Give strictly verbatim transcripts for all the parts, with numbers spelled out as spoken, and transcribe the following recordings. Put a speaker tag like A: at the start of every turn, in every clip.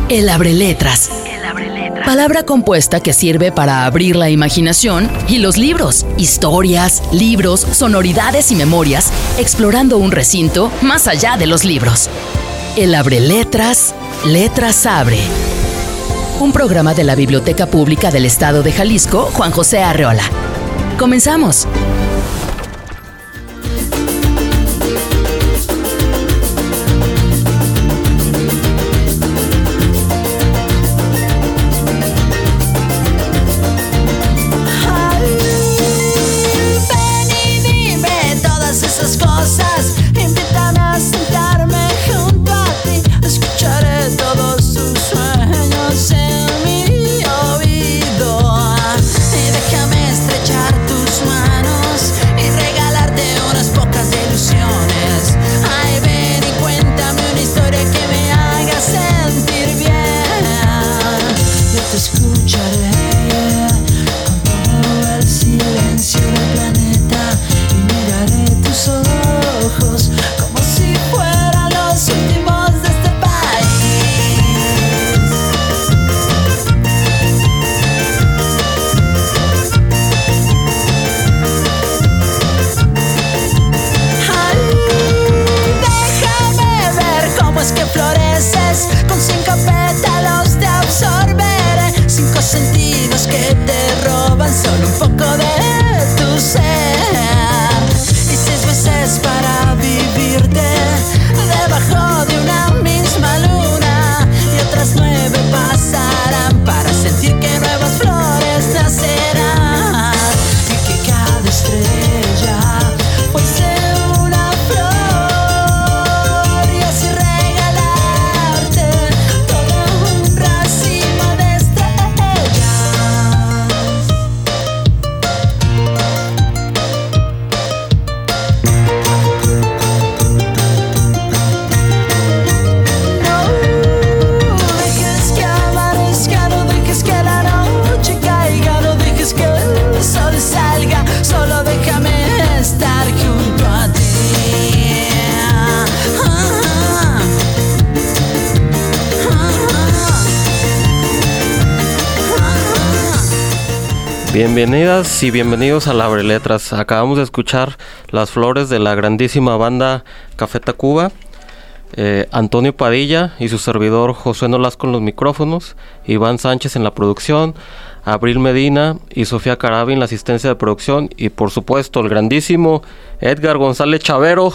A: El abreletras. El abreletras. Palabra compuesta que sirve para abrir la imaginación y los libros, historias, libros, sonoridades y memorias, explorando un recinto más allá de los libros. El abreletras, letras abre. Un programa de la Biblioteca Pública del Estado de Jalisco, Juan José Arreola. Comenzamos.
B: Bienvenidas y bienvenidos a la Abreletras. Acabamos de escuchar Las Flores de la grandísima banda Café Tacuba, eh, Antonio Padilla y su servidor Josué Nolasco en los micrófonos, Iván Sánchez en la producción, Abril Medina y Sofía Carabi en la asistencia de producción y por supuesto el grandísimo Edgar González Chavero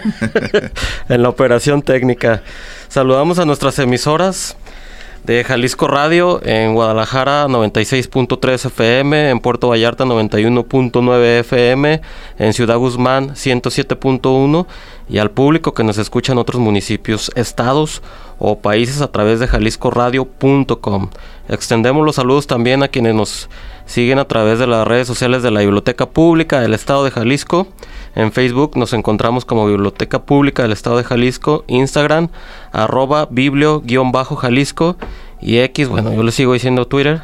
B: en la operación técnica. Saludamos a nuestras emisoras de Jalisco Radio en Guadalajara noventa y seis punto tres F M, en Puerto Vallarta noventa y uno punto nueve F M, en Ciudad Guzmán ciento siete punto uno y al público que nos escucha en otros municipios, estados o países a través de jalisco radio punto com. Extendemos los saludos también a quienes nos siguen a través de las redes sociales de la Biblioteca Pública del Estado de Jalisco. En Facebook nos encontramos como Biblioteca Pública del Estado de Jalisco, Instagram, arroba biblio-jalisco y X, bueno, yo le sigo diciendo Twitter,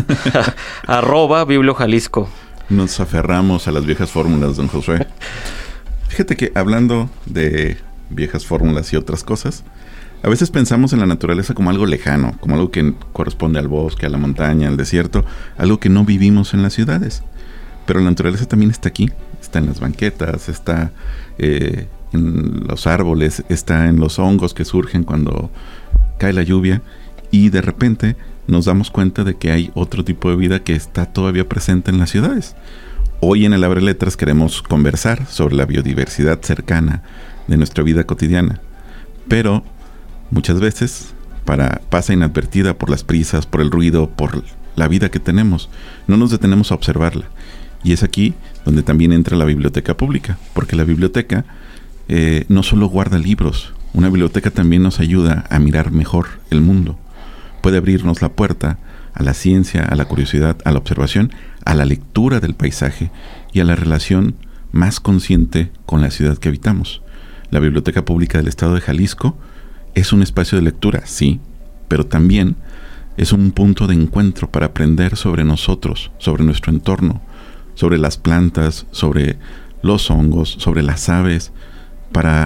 B: arroba bibliojalisco.
C: Nos aferramos a las viejas fórmulas, don Josué. Fíjate que hablando de viejas fórmulas y otras cosas, a veces pensamos en la naturaleza como algo lejano, como algo que corresponde al bosque, a la montaña, al desierto, algo que no vivimos en las ciudades. Pero la naturaleza también está aquí, está en las banquetas, está eh, en los árboles, está en los hongos que surgen cuando cae la lluvia y de repente nos damos cuenta de que hay otro tipo de vida que está todavía presente en las ciudades. Hoy en el Abreletras queremos conversar sobre la biodiversidad cercana de nuestra vida cotidiana, pero muchas veces para, pasa inadvertida por las prisas, por el ruido, por la vida que tenemos. No nos detenemos a observarla. Y es aquí donde también entra la biblioteca pública, porque la biblioteca eh, no solo guarda libros, una biblioteca también nos ayuda a mirar mejor el mundo. Puede abrirnos la puerta a la ciencia, a la curiosidad, a la observación, a la lectura del paisaje y a la relación más consciente con la ciudad que habitamos. La Biblioteca Pública del Estado de Jalisco es un espacio de lectura, sí, pero también es un punto de encuentro para aprender sobre nosotros, sobre nuestro entorno, sobre las plantas, sobre los hongos, sobre las aves, para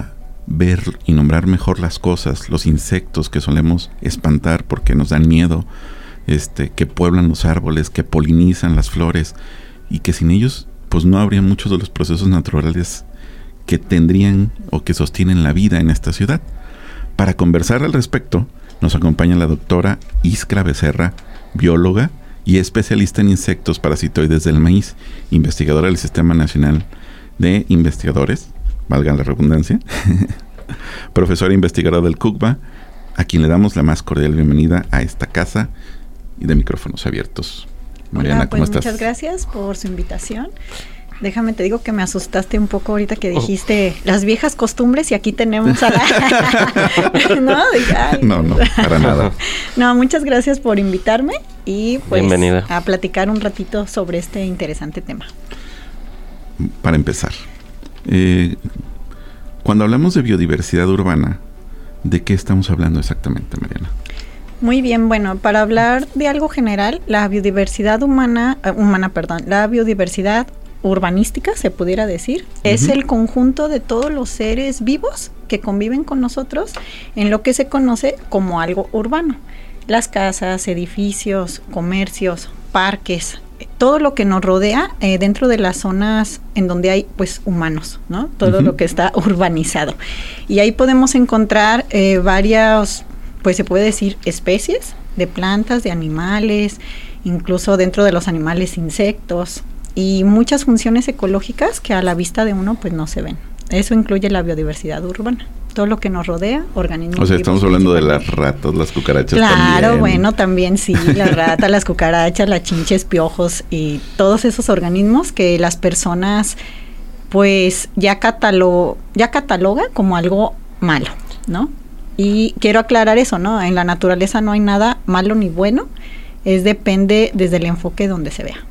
C: ver y nombrar mejor las cosas, los insectos que solemos espantar porque nos dan miedo, este, que pueblan los árboles, que polinizan las flores, y que sin ellos pues no habría muchos de los procesos naturales que tendrían o que sostienen la vida en esta ciudad. Para conversar al respecto, nos acompaña la doctora Iskra Becerra, bióloga y especialista en insectos parasitoides del maíz, investigadora del Sistema Nacional de Investigadores, valga la redundancia, profesora investigadora del CUCBA, a quien le damos la más cordial bienvenida a esta casa y de micrófonos abiertos. Mariana,
D: Hola, pues
C: ¿cómo estás?
D: Muchas gracias por su invitación. Déjame te digo que me asustaste un poco ahorita que dijiste oh. las viejas costumbres y aquí tenemos a la... ¿No? Dije, ay,
C: no, no, para nada.
D: No, muchas gracias por invitarme y pues
B: Bienvenida.
D: A platicar un ratito sobre este interesante tema.
C: Para empezar, eh, cuando hablamos de biodiversidad urbana, ¿de qué estamos hablando exactamente, Mariana?
D: Muy bien, bueno, para hablar de algo general, la biodiversidad humana, uh, humana, perdón, la biodiversidad urbanística, se pudiera decir, uh-huh. es el conjunto de todos los seres vivos que conviven con nosotros en lo que se conoce como algo urbano. Las casas, edificios, comercios, parques, todo lo que nos rodea eh, dentro de las zonas en donde hay pues humanos, ¿no? Todo uh-huh. lo que está urbanizado. Y ahí podemos encontrar eh, varias, pues se puede decir, especies de plantas, de animales, incluso dentro de los animales insectos, y muchas funciones ecológicas que a la vista de uno pues no se ven. Eso incluye la biodiversidad urbana, todo lo que nos rodea, organismos.
C: O sea, estamos hablando de las ratas, las cucarachas
D: claro,
C: también.
D: Claro, bueno, también sí, las ratas, las cucarachas, las chinches, piojos y todos esos organismos que las personas pues ya catalo, ya cataloga como algo malo, ¿no? Y quiero aclarar eso, ¿no? En la naturaleza no hay nada malo ni bueno, es depende desde el enfoque donde se vea.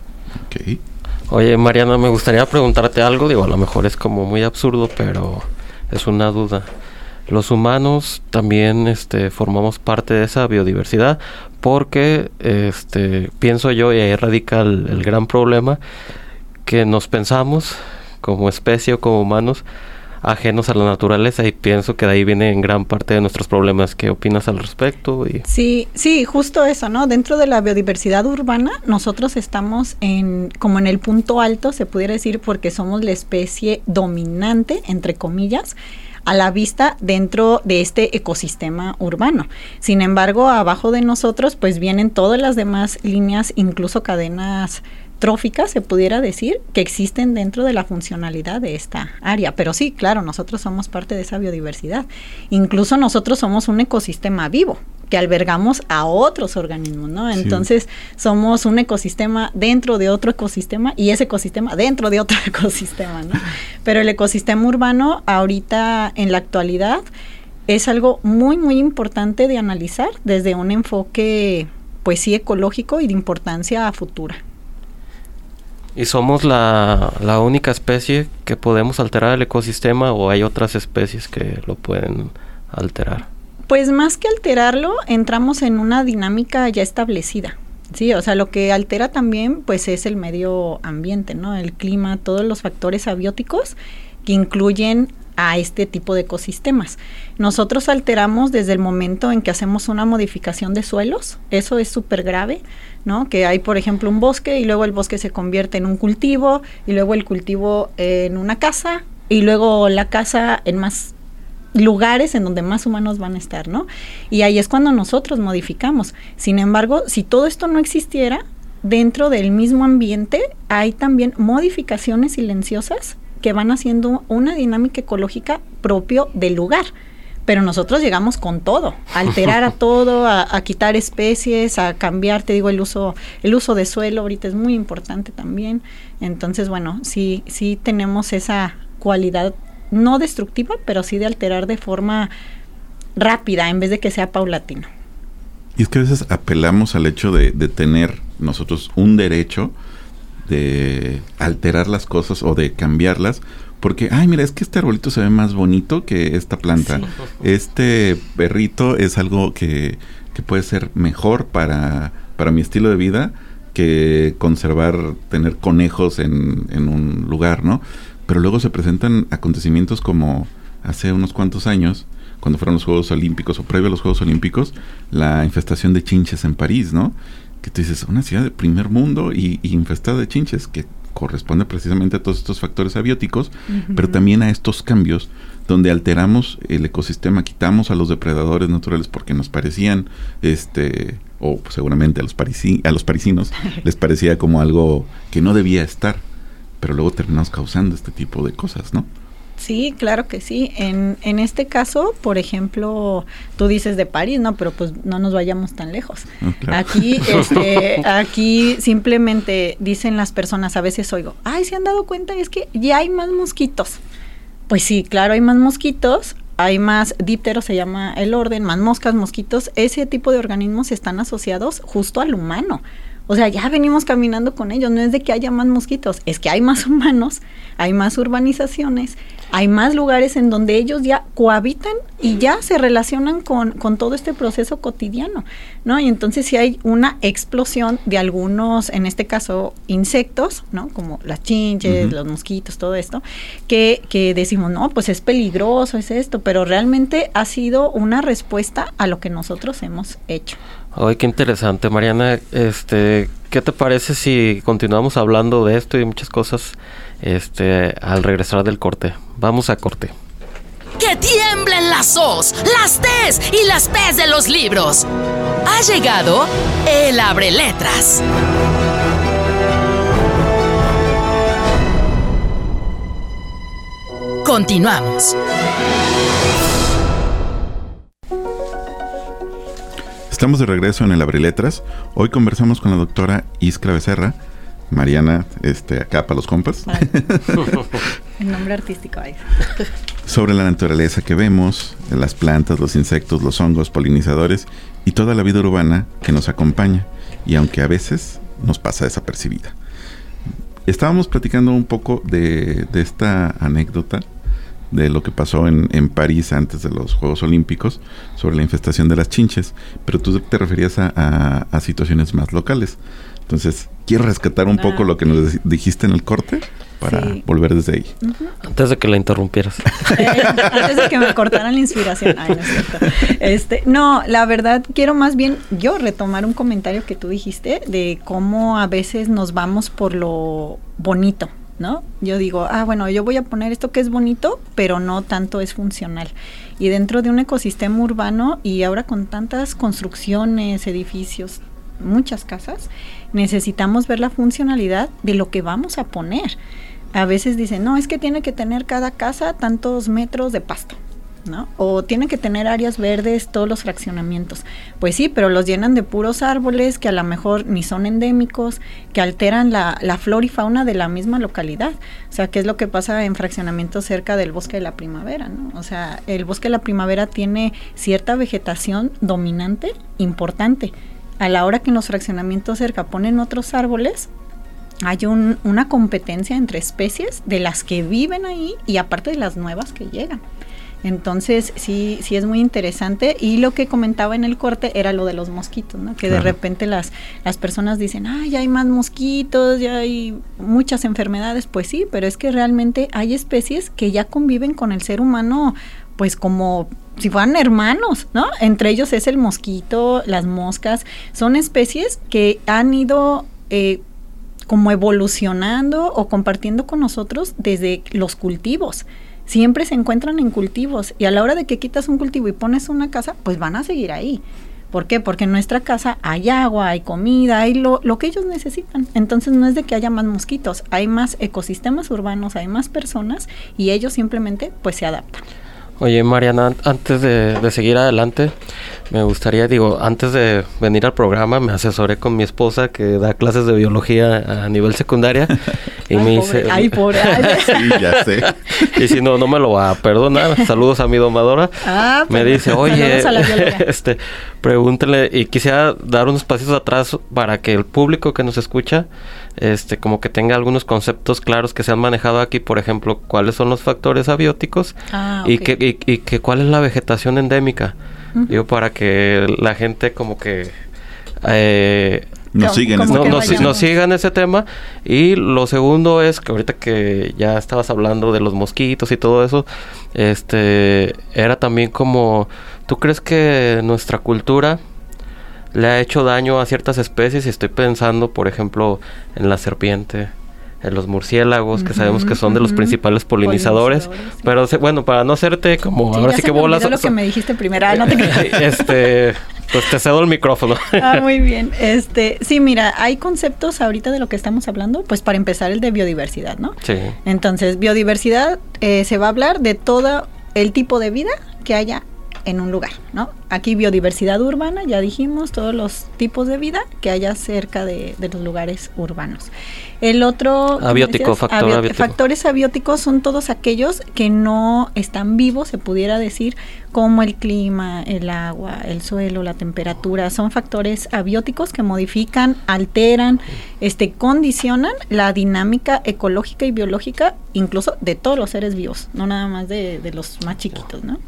C: Okay.
B: Oye, Mariana, me gustaría preguntarte algo, digo, a lo mejor es como muy absurdo, pero es una duda. Los humanos también este, formamos parte de esa biodiversidad porque, este, pienso yo, y ahí radica el, el gran problema, que nos pensamos como especie o como humanos ajenos a la naturaleza, y pienso que de ahí vienen gran parte de nuestros problemas. ¿Qué opinas al respecto? Y...
D: Sí, sí, justo eso, ¿no? Dentro de la biodiversidad urbana, nosotros estamos en como en el punto alto, se pudiera decir, porque somos la especie dominante, entre comillas, a la vista dentro de este ecosistema urbano. Sin embargo, abajo de nosotros, pues vienen todas las demás líneas, incluso cadenas tróficas, se pudiera decir, que existen dentro de la funcionalidad de esta área. Pero sí, claro, nosotros somos parte de esa biodiversidad. Incluso nosotros somos un ecosistema vivo, que albergamos a otros organismos, ¿no? Entonces, sí. somos un ecosistema dentro de otro ecosistema y ese ecosistema dentro de otro ecosistema, ¿no? Pero el ecosistema urbano, ahorita, en la actualidad, es algo muy, muy importante de analizar desde un enfoque, pues sí, ecológico y de importancia futura.
B: ¿Y somos la, la única especie que podemos alterar el ecosistema o hay otras especies que lo pueden alterar?
D: Pues más que alterarlo, entramos en una dinámica ya establecida, ¿sí? O sea, lo que altera también, pues, es el medio ambiente, ¿no? El clima, todos los factores abióticos que incluyen a este tipo de ecosistemas. Nosotros alteramos desde el momento en que hacemos una modificación de suelos, eso es súper grave, ¿no? Que hay, por ejemplo, un bosque y luego el bosque se convierte en un cultivo y luego el cultivo en una casa y luego la casa en más lugares en donde más humanos van a estar, ¿no? Y ahí es cuando nosotros modificamos. Sin embargo, si todo esto no existiera, dentro del mismo ambiente hay también modificaciones silenciosas que van haciendo una dinámica ecológica propio del lugar. Pero nosotros llegamos con todo, a alterar a todo, a, a quitar especies, a cambiar, te digo, el uso, el uso de suelo ahorita es muy importante también. Entonces, bueno, sí, sí tenemos esa cualidad no destructiva, pero sí de alterar de forma rápida en vez de que sea paulatino.
C: Y es que a veces apelamos al hecho de, de tener nosotros un derecho de alterar las cosas o de cambiarlas, porque, ay, mira, es que este arbolito se ve más bonito que esta planta. Sí. Este perrito es algo que, que puede ser mejor para, para mi estilo de vida que conservar, tener conejos en, en un lugar, ¿no? Pero luego se presentan acontecimientos como hace unos cuantos años, cuando fueron los Juegos Olímpicos o previo a los Juegos Olímpicos, la infestación de chinches en París, ¿no? Que tú dices, una ciudad de primer mundo y, y infestada de chinches, que corresponde precisamente a todos estos factores abióticos, uh-huh. pero también a estos cambios donde alteramos el ecosistema, quitamos a los depredadores naturales porque nos parecían, este, o pues, seguramente a los, parisi- a los parisinos les parecía como algo que no debía estar, pero luego terminamos causando este tipo de cosas, ¿no?
D: Sí, claro que sí. En, en este caso, por ejemplo, tú dices de París, no, pero pues no nos vayamos tan lejos. Oh, claro. Aquí, este, aquí simplemente dicen las personas, a veces oigo, ay, ¿se han dado cuenta? Es que ya hay más mosquitos. Pues sí, claro, hay más mosquitos, hay más dípteros, se llama el orden, más moscas, mosquitos. Ese tipo de organismos están asociados justo al humano. O sea, ya venimos caminando con ellos, no es de que haya más mosquitos, es que hay más humanos, hay más urbanizaciones, hay más lugares en donde ellos ya cohabitan y ya se relacionan con, con todo este proceso cotidiano, ¿no? Y entonces sí hay una explosión de algunos, en este caso, insectos, ¿no? Como las chinches, uh-huh. los mosquitos, todo esto, que, que decimos, no, pues es peligroso, es esto, pero realmente ha sido una respuesta a lo que nosotros hemos hecho.
B: Ay, qué interesante, Mariana. Este, ¿qué te parece si continuamos hablando de esto y muchas cosas este, al regresar del corte? Vamos a corte.
A: ¡Que tiemblen las O's, las T's y las P's de los libros! Ha llegado el Abreletras. Continuamos.
C: Estamos de regreso en el Abreletras. Hoy conversamos con la doctora Iskra Becerra. Mariana, este, acá para los compas.
D: El nombre artístico ahí.
C: Sobre la naturaleza que vemos, las plantas, los insectos, los hongos, polinizadores y toda la vida urbana que nos acompaña y aunque a veces nos pasa desapercibida. Estábamos platicando un poco de, de esta anécdota de lo que pasó en, en París antes de los Juegos Olímpicos sobre la infestación de las chinches, pero tú te referías a, a, a situaciones más locales. Entonces, quiero rescatar un ah. poco lo que nos dijiste en el corte para sí. volver desde ahí.
B: Uh-huh. Antes de que la interrumpieras.
D: Eh, antes de que me cortaran la inspiración. Ay, no es cierto. Este, no, la verdad, quiero más bien yo retomar un comentario que tú dijiste de cómo a veces nos vamos por lo bonito, ¿no? Yo digo, ah, bueno, yo voy a poner esto que es bonito, pero no tanto es funcional. Y dentro de un ecosistema urbano, y ahora con tantas construcciones, edificios, muchas casas, necesitamos ver la funcionalidad de lo que vamos a poner. A veces dicen, no, es que tiene que tener cada casa tantos metros de pasto, ¿no? O tiene que tener áreas verdes, todos los fraccionamientos. Pues sí, pero los llenan de puros árboles que a lo mejor ni son endémicos, que alteran la, la flora y fauna de la misma localidad. O sea, ¿qué es lo que pasa en fraccionamientos cerca del Bosque de la Primavera, ¿no? O sea, el Bosque de la Primavera tiene cierta vegetación dominante importante. A la hora que en los fraccionamientos cerca ponen otros árboles, hay un, una competencia entre especies de las que viven ahí y aparte de las nuevas que llegan. Entonces, sí, sí es muy interesante. Y lo que comentaba en el corte era lo de los mosquitos, ¿no? Que claro. de repente las, las personas dicen, ah, ya hay más mosquitos, ya hay muchas enfermedades. Pues sí, pero es que realmente hay especies que ya conviven con el ser humano, pues como si fueran hermanos, ¿no? Entre ellos es el mosquito, las moscas. Son especies que han ido eh, como evolucionando o compartiendo con nosotros desde los cultivos. Siempre se encuentran en cultivos y a la hora de que quitas un cultivo y pones una casa, pues van a seguir ahí. ¿Por qué? Porque en nuestra casa hay agua, hay comida, hay lo, lo que ellos necesitan. Entonces no es de que haya más mosquitos, hay más ecosistemas urbanos, hay más personas y ellos simplemente pues se adaptan.
B: Oye, Mariana, antes de, de seguir adelante, me gustaría, digo, antes de venir al programa, me asesoré con mi esposa que da clases de biología a nivel secundaria y
D: ay,
B: me
D: pobre,
B: dice...
D: Ay, pobre, ay.
C: Sí, ya sé.
B: Y si no, no me lo va a perdonar. Saludos a mi domadora.
D: Ah,
B: me dice, oye,
D: a la
B: este, pregúntale, y quisiera dar unos pasitos atrás para que el público que nos escucha, este, como que tenga algunos conceptos claros que se han manejado aquí, por ejemplo, cuáles son los factores abióticos
D: ah, okay.
B: y que y, y que cuál es la vegetación endémica. Uh-huh. Digo, para que la gente como que eh,
C: Nos siguen
B: no,
C: este
B: nos, nos sigan ese tema. Y lo segundo es que ahorita que ya estabas hablando de los mosquitos y todo eso, este era también como, ¿tú crees que nuestra cultura le ha hecho daño a ciertas especies? Y estoy pensando, por ejemplo, en la serpiente, en los murciélagos, que uh-huh, sabemos que son uh-huh. de los principales polinizadores. polinizadores sí. Pero, bueno, para no hacerte como...
D: Sí,
B: ahora sí que bolas...
D: lo que me dijiste primero. Ah, no te
B: este... Pues te cedo el micrófono.
D: Ah, muy bien. Este, sí, mira, hay conceptos ahorita de lo que estamos hablando, pues para empezar el de biodiversidad, ¿no?
B: Sí.
D: Entonces, biodiversidad eh, se va a hablar de todo el tipo de vida que haya en un lugar, ¿no? Aquí biodiversidad urbana, ya dijimos, todos los tipos de vida que haya cerca de, de los lugares urbanos. El otro...
B: Abiótico, factor
D: Abió-
B: abiótico.
D: Factores abióticos son todos aquellos que no están vivos, se pudiera decir, como el clima, el agua, el suelo, la temperatura. Son factores abióticos que modifican, alteran, este, condicionan la dinámica ecológica y biológica, incluso de todos los seres vivos, no nada más de, de los más chiquitos, ¿no?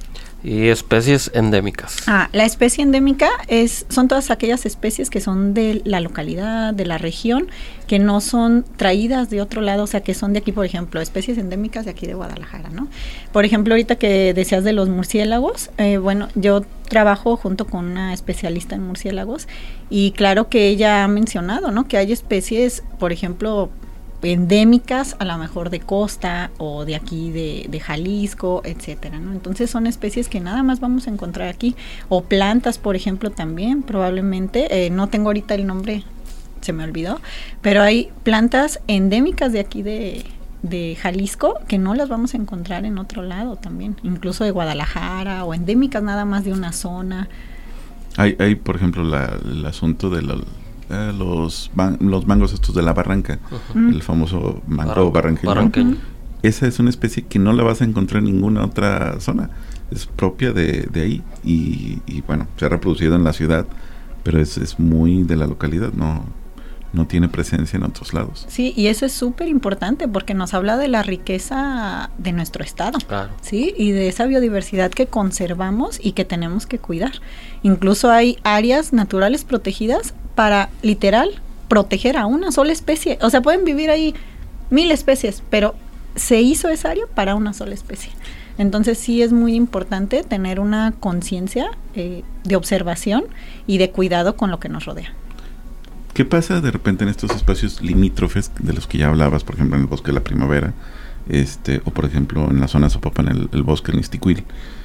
B: Y especies endémicas.
D: Ah, la especie endémica es, son todas aquellas especies que son de la localidad, de la región, que no son traídas de otro lado, o sea, que son de aquí, por ejemplo, especies endémicas de aquí de Guadalajara, ¿no? Por ejemplo, ahorita que decías de los murciélagos, eh, bueno, yo trabajo junto con una especialista en murciélagos y claro que ella ha mencionado, ¿no? Que hay especies, por ejemplo, endémicas a lo mejor de costa o de aquí de, de Jalisco, etcétera, ¿no? Entonces son especies que nada más vamos a encontrar aquí, o plantas, por ejemplo, también probablemente, eh, no tengo ahorita el nombre, se me olvidó, pero hay plantas endémicas de aquí de, de Jalisco que no las vamos a encontrar en otro lado también, incluso de Guadalajara, o endémicas nada más de una zona.
C: Hay, hay por ejemplo, la, el asunto de la Eh, los man, los mangos estos de la barranca, uh-huh. el famoso mango Barran- barranqueño. barranqueño. Esa es una especie que no la vas a encontrar en ninguna otra zona, es propia de, de ahí y, y bueno, se ha reproducido en la ciudad, pero es, es muy de la localidad, no, no tiene presencia en otros lados.
D: Sí, y eso es súper importante porque nos habla de la riqueza de nuestro estado,
B: claro.
D: ¿sí? Y de esa biodiversidad que conservamos y que tenemos que cuidar. Incluso hay áreas naturales protegidas para, literal, proteger a una sola especie. O sea, pueden vivir ahí mil especies, pero se hizo esa área para una sola especie. Entonces sí es muy importante tener una conciencia eh, de observación y de cuidado con lo que nos rodea.
C: ¿Qué pasa de repente en estos espacios limítrofes de los que ya hablabas, por ejemplo en el bosque de la primavera, este, o por ejemplo en la zona Zapopan, el, el bosque del Nisticuil,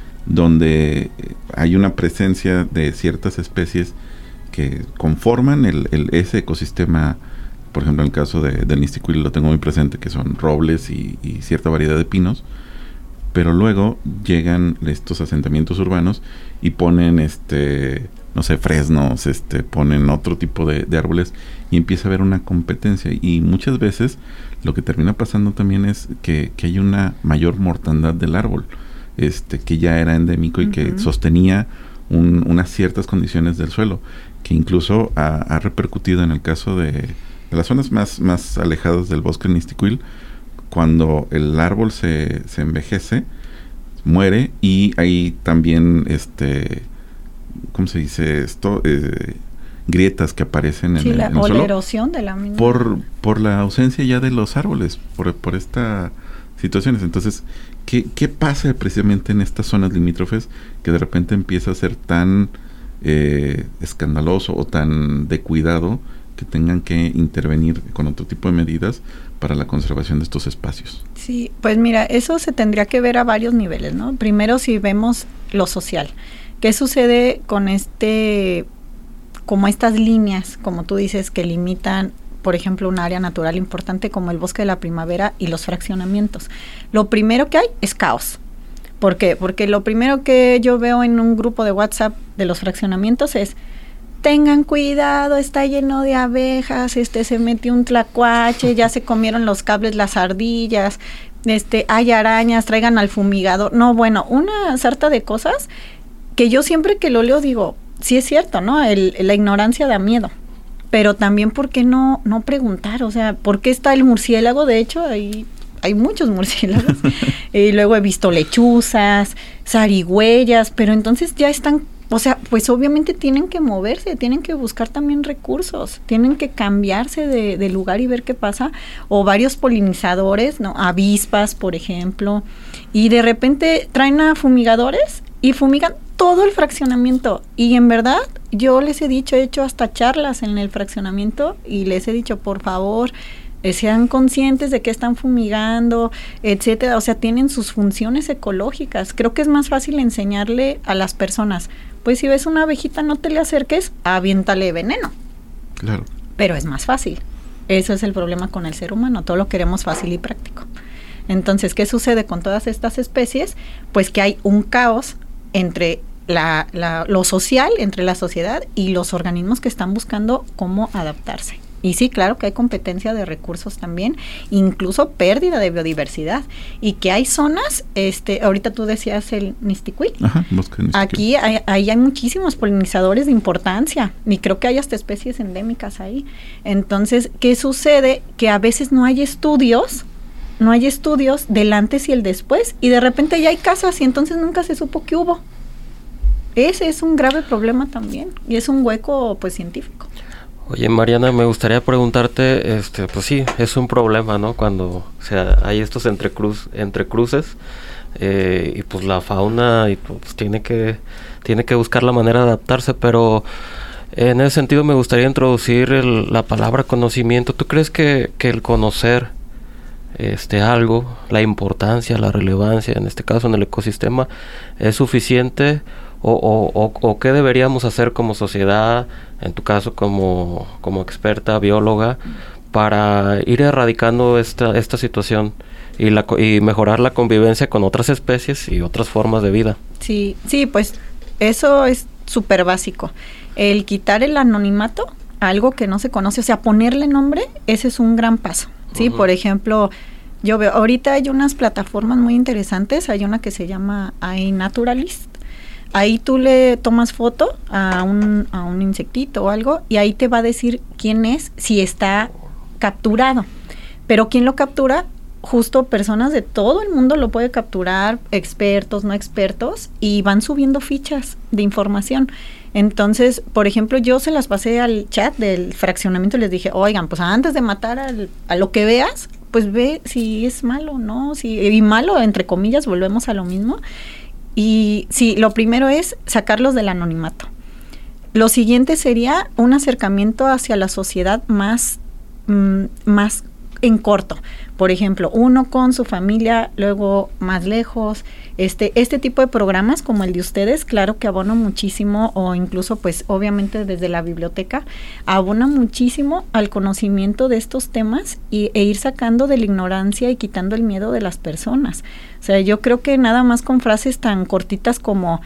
C: donde hay una presencia de ciertas especies que conforman el, el, ese ecosistema? Por ejemplo, en el caso de, del Nisticuil lo tengo muy presente, que son robles y, y cierta variedad de pinos, pero luego llegan estos asentamientos urbanos y ponen, este, no sé, fresnos, este, ponen otro tipo de, de árboles y empieza a haber una competencia. Y muchas veces lo que termina pasando también es que, que hay una mayor mortandad del árbol, este, que ya era endémico y uh-huh. que sostenía un, unas ciertas condiciones del suelo, que incluso ha, ha repercutido en el caso de, de las zonas más, más alejadas del bosque del Nisticuil. Cuando el árbol se, se envejece, muere, y hay también, este, ¿cómo se dice esto? Eh, grietas que aparecen en
D: sí,
C: el,
D: la,
C: en el
D: o
C: suelo.
D: la erosión de la misma.
C: Por, por la ausencia ya de los árboles, por, por estas situaciones. Entonces, ¿qué, ¿qué pasa precisamente en estas zonas limítrofes que de repente empieza a ser tan eh, escandaloso o tan de cuidado que tengan que intervenir con otro tipo de medidas para la conservación de estos espacios?
D: Sí, pues mira, eso se tendría que ver a varios niveles, ¿no? Primero, si vemos lo social, ¿qué sucede con este, como estas líneas, como tú dices, que limitan, por ejemplo, un área natural importante como el bosque de la primavera y los fraccionamientos? Lo primero que hay es caos. ¿Por qué? Porque lo primero que yo veo en un grupo de WhatsApp de los fraccionamientos es: tengan cuidado, está lleno de abejas, este se metió un tlacuache, ya se comieron los cables las ardillas, este hay arañas, traigan al fumigador. No, bueno, una sarta de cosas que yo siempre que lo leo digo, sí es cierto, ¿no? El, la ignorancia da miedo, pero también ¿por qué no, no preguntar? O sea, ¿por qué está el murciélago? De hecho, hay, hay muchos murciélagos. Y luego he visto lechuzas, zarigüeyas, pero entonces ya están o sea, pues obviamente tienen que moverse, tienen que buscar también recursos, tienen que cambiarse de, de lugar y ver qué pasa, o varios polinizadores, ¿no? Avispas, por ejemplo, y de repente traen a fumigadores y fumigan todo el fraccionamiento, y en verdad yo les he dicho, he hecho hasta charlas en el fraccionamiento y les he dicho, por favor, eh, sean conscientes de que están fumigando, etcétera, o sea, tienen sus funciones ecológicas. Creo que es más fácil enseñarle a las personas, pues si ves una abejita no te le acerques, aviéntale veneno.
C: Claro.
D: Pero es más fácil. Eso es el problema con el ser humano, todo lo queremos fácil y práctico. Entonces, ¿qué sucede con todas estas especies? Pues que hay un caos entre la, la, lo social, entre la sociedad y los organismos que están buscando cómo adaptarse. Y sí, claro que hay competencia de recursos también, incluso pérdida de biodiversidad, y que hay zonas, este, ahorita tú decías el Nisticuí.
C: Ajá, bosque de Nisticuí.
D: Aquí hay, ahí hay muchísimos polinizadores de importancia, y creo que hay hasta especies endémicas ahí. Entonces, ¿qué sucede? Que a veces no hay estudios, no hay estudios del antes y el después, y de repente ya hay casas y entonces nunca se supo qué hubo. Ese es un grave problema también, y es un hueco pues científico.
B: Oye, Mariana, me gustaría preguntarte, este, pues sí, es un problema, ¿no? Cuando, o sea, hay estos entrecruz, entrecruces, eh, y pues la fauna y pues tiene que, tiene que buscar la manera de adaptarse, pero en ese sentido me gustaría introducir el, la palabra conocimiento. ¿Tú crees que, que el conocer este algo, la importancia, la relevancia, en este caso en el ecosistema, es suficiente? O, o, o, o qué deberíamos hacer como sociedad, en tu caso como, como experta bióloga, para ir erradicando esta, esta situación y, la, y mejorar la convivencia con otras especies y otras formas de vida?
D: Sí, sí, pues eso es súper básico. El quitar el anonimato a algo que no se conoce, o sea, ponerle nombre, ese es un gran paso. Sí, uh-huh. Por ejemplo, yo veo, ahorita hay unas plataformas muy interesantes, hay una que se llama iNaturalist. Ahí tú le tomas foto a un, a un insectito o algo y ahí te va a decir quién es, si está capturado. Pero ¿quién lo captura? Justo personas de todo el mundo lo puede capturar, expertos, no expertos, y van subiendo fichas de información. Entonces, por ejemplo, yo se las pasé al chat del fraccionamiento y les dije, oigan, pues antes de matar al, a lo que veas, pues ve si es malo o no, si, y malo, entre comillas, volvemos a lo mismo. Y sí, lo primero es sacarlos del anonimato. Lo siguiente sería un acercamiento hacia la sociedad más, mm, más en corto. Por ejemplo, uno con su familia, luego más lejos. Este, este tipo de programas como el de ustedes, claro que abona muchísimo, o incluso pues obviamente desde la biblioteca, abona muchísimo al conocimiento de estos temas y, e ir sacando de la ignorancia y quitando el miedo de las personas. O sea, yo creo que nada más con frases tan cortitas como,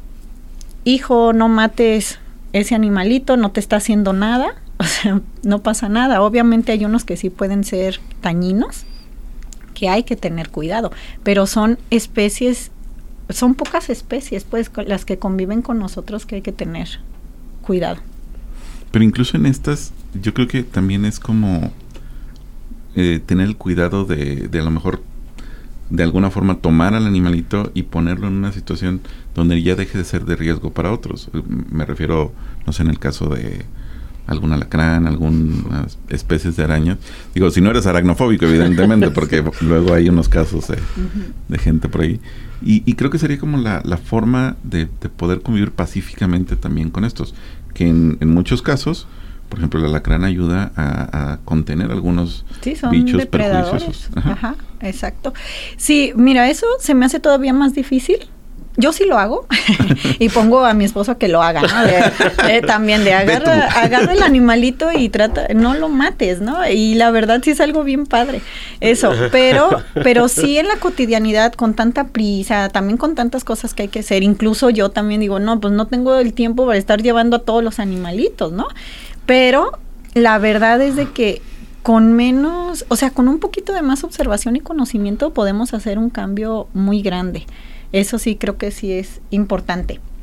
D: hijo, no mates ese animalito, no te está haciendo nada, o sea, no pasa nada. Obviamente hay unos que sí pueden ser dañinos, que hay que tener cuidado, pero son especies, son pocas especies, pues, las que conviven con nosotros, que hay que tener cuidado.
C: Pero incluso en estas, yo creo que también es como eh, tener el cuidado de, de a lo mejor de alguna forma tomar al animalito y ponerlo en una situación donde ya deje de ser de riesgo para otros. Me refiero, no sé, en el caso de algún alacrán, algunas especies de arañas. Digo, si no eres aracnofóbico, evidentemente, porque luego hay unos casos de, uh-huh. de gente por ahí. Y, y creo que sería como la, la forma de, de poder convivir pacíficamente también con estos, que en, en muchos casos, por ejemplo, el alacrán ayuda a, a contener algunos
D: sí, son
C: bichos
D: depredadores.
C: perjuiciosos.
D: Ajá. Ajá, exacto. Sí, mira, eso se me hace todavía más difícil. Yo sí lo hago y pongo a mi esposo a que lo haga, ¿no? De, de, también de agarra, agarra el animalito y trata, no lo mates, ¿no? Y la verdad sí es algo bien padre, eso, pero, pero sí en la cotidianidad con tanta prisa, también con tantas cosas que hay que hacer, incluso yo también digo, no, pues no tengo el tiempo para estar llevando a todos los animalitos, ¿no? Pero la verdad es de que con menos, o sea, con un poquito de más observación y conocimiento podemos hacer un cambio muy grande. Eso sí creo que sí es importante.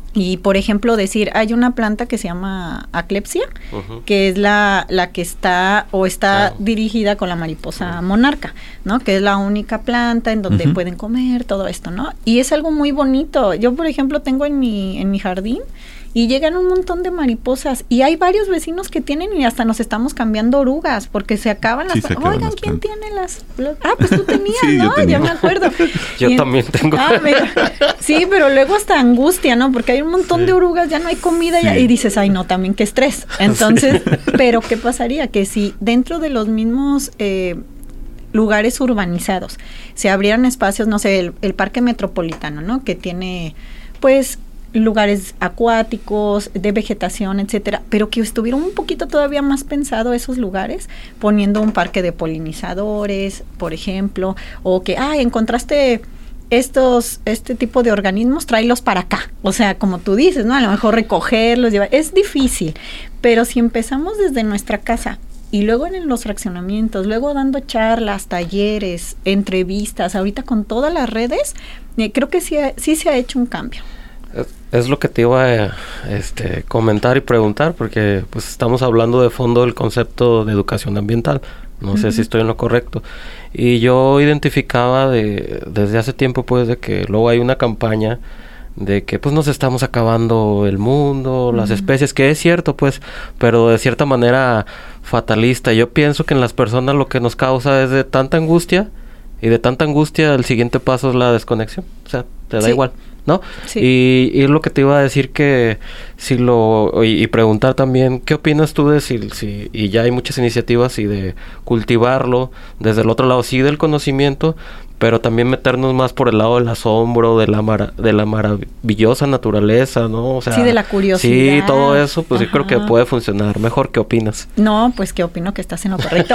D: Y, por ejemplo, decir, hay una planta que se llama Aclepsia, uh-huh. que es la, la que está o está uh-huh. dirigida con la mariposa uh-huh. monarca, ¿no? Que es la única planta en donde uh-huh. pueden comer, todo esto, ¿no? Y es algo muy bonito. Yo, por ejemplo, tengo en mi, en mi jardín y llegan un montón de mariposas y hay varios vecinos que tienen y hasta nos estamos cambiando orugas porque se acaban las... Sí, se acaban Oigan, las ¿quién tiene las...? Ah, pues tú tenías, sí, ¿no? Ya me acuerdo.
B: Yo y, también tengo.
D: Ah, mira, sí, pero luego hasta angustia, ¿no? Porque hay un montón sí. de orugas, ya no hay comida sí. ya, y dices, ay, no, también qué estrés. Entonces, sí. pero ¿qué pasaría? Que si dentro de los mismos... Eh, lugares urbanizados se abrieran espacios, no sé, el, el parque metropolitano, ¿no? Que tiene, pues... lugares acuáticos, de vegetación, etcétera, pero que estuviera un poquito todavía más pensado esos lugares, poniendo un parque de polinizadores, por ejemplo, o que, ah, encontraste estos, este tipo de organismos, tráelos para acá, o sea, como tú dices, ¿no? A lo mejor recogerlos, llevar, es difícil, pero si empezamos desde nuestra casa, y luego en los fraccionamientos, luego dando charlas, talleres, entrevistas, ahorita con todas las redes, eh, creo que sí, sí se ha hecho un cambio.
B: Es, es lo que te iba a este, comentar y preguntar, porque pues estamos hablando de fondo del concepto de educación ambiental. No uh-huh. sé si estoy en lo correcto. Y yo identificaba de, desde hace tiempo, pues, de que luego hay una campaña de que pues nos estamos acabando el mundo, uh-huh. las especies, que es cierto, pues, pero de cierta manera fatalista. Yo pienso que en las personas lo que nos causa es de tanta angustia, y de tanta angustia el siguiente paso es la desconexión. O sea, te da sí. igual, ¿no? Sí. Y, y es lo que te iba a decir que si lo... Y, y preguntar también, ¿qué opinas tú de si, si... Y ya hay muchas iniciativas y de cultivarlo desde el otro lado, sí del conocimiento, pero también meternos más por el lado del asombro, de la mara, de la maravillosa naturaleza, ¿no? O sea,
D: sí, de la curiosidad.
B: Sí, todo eso, pues Ajá. yo creo que puede funcionar mejor. ¿Qué opinas?
D: No, pues que opino que estás en lo correcto.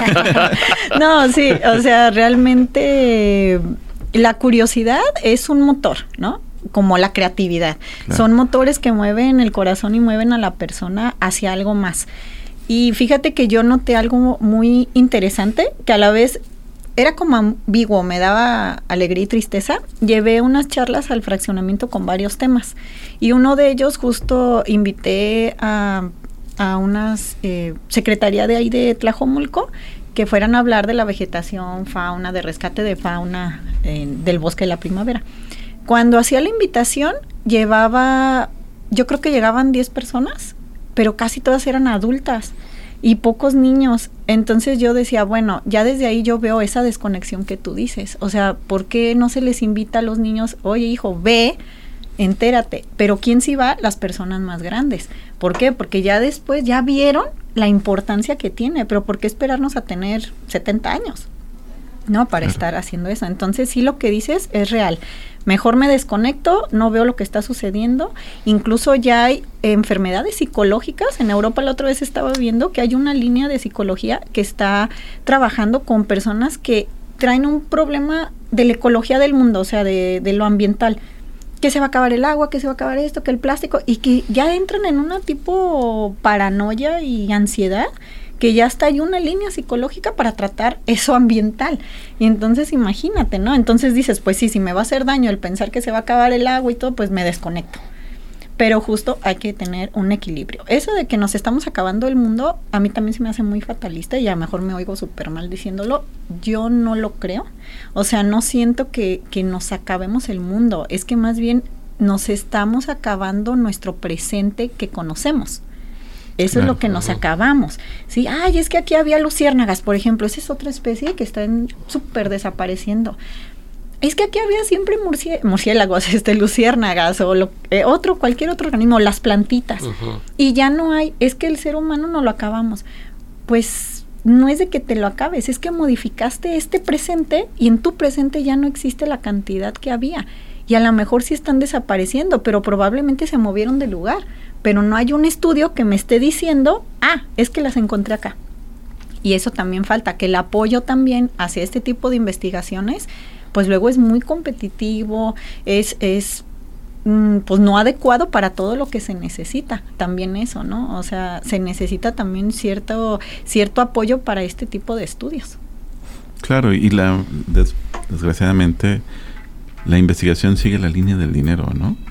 D: No, sí, o sea, realmente la curiosidad es un motor, ¿no? Como la creatividad. Claro. Son motores que mueven el corazón y mueven a la persona hacia algo más. Y fíjate que yo noté algo muy interesante, que a la vez era como ambiguo, me daba alegría y tristeza. Llevé unas charlas al fraccionamiento con varios temas. Y uno de ellos justo invité a, a unas eh, secretaría de ahí de Tlajomulco, que fueran a hablar de la vegetación, fauna, de rescate de fauna eh, del bosque de la primavera. Cuando hacía la invitación, llevaba, yo creo que llegaban diez personas, pero casi todas eran adultas y pocos niños. Entonces yo decía, bueno, ya desde ahí yo veo esa desconexión que tú dices. O sea, ¿por qué no se les invita a los niños? Oye, hijo, ve, entérate. Pero ¿quién sí va? Las personas más grandes. ¿Por qué? Porque ya después ya vieron la importancia que tiene, pero ¿por qué esperarnos a tener setenta años? No, para estar haciendo eso. Entonces sí, lo que dices es real. Mejor me desconecto, no veo lo que está sucediendo. Incluso ya hay enfermedades psicológicas. En Europa la otra vez estaba viendo que hay una línea de psicología que está trabajando con personas que traen un problema de la ecología del mundo, o sea, de, de lo ambiental. Que se va a acabar el agua, que se va a acabar esto, que el plástico, y que ya entran en una tipo paranoia y ansiedad, que ya está hay una línea psicológica para tratar eso ambiental. Y entonces imagínate, ¿no? Entonces dices, pues sí, si me va a hacer daño el pensar que se va a acabar el agua y todo, pues me desconecto. Pero justo hay que tener un equilibrio. Eso de que nos estamos acabando el mundo, a mí también se me hace muy fatalista y a lo mejor me oigo súper mal diciéndolo. Yo no lo creo. O sea, no siento que, que nos acabemos el mundo. Es que más bien nos estamos acabando nuestro presente que conocemos. Eso es lo que nos acabamos. Sí, ay, es que aquí había luciérnagas, por ejemplo. Esa es otra especie que está súper desapareciendo. Es que aquí había siempre murci- murciélagos, este, luciérnagas o lo, eh, otro, cualquier otro organismo, las plantitas. Uh-huh. Y ya no hay, es que el ser humano no lo acabamos. Pues no es de que te lo acabes, es que modificaste este presente y en tu presente ya no existe la cantidad que había. Y a lo mejor sí están desapareciendo, pero probablemente se movieron de lugar. Pero no hay un estudio que me esté diciendo, ah, es que las encontré acá. Y eso también falta, que el apoyo también hacia este tipo de investigaciones, pues luego es muy competitivo, es, es mm, pues no adecuado para todo lo que se necesita. También eso, ¿no? O sea, se necesita también cierto, cierto apoyo para este tipo de estudios.
C: Claro, y la des, desgraciadamente la investigación sigue la línea del dinero, ¿no?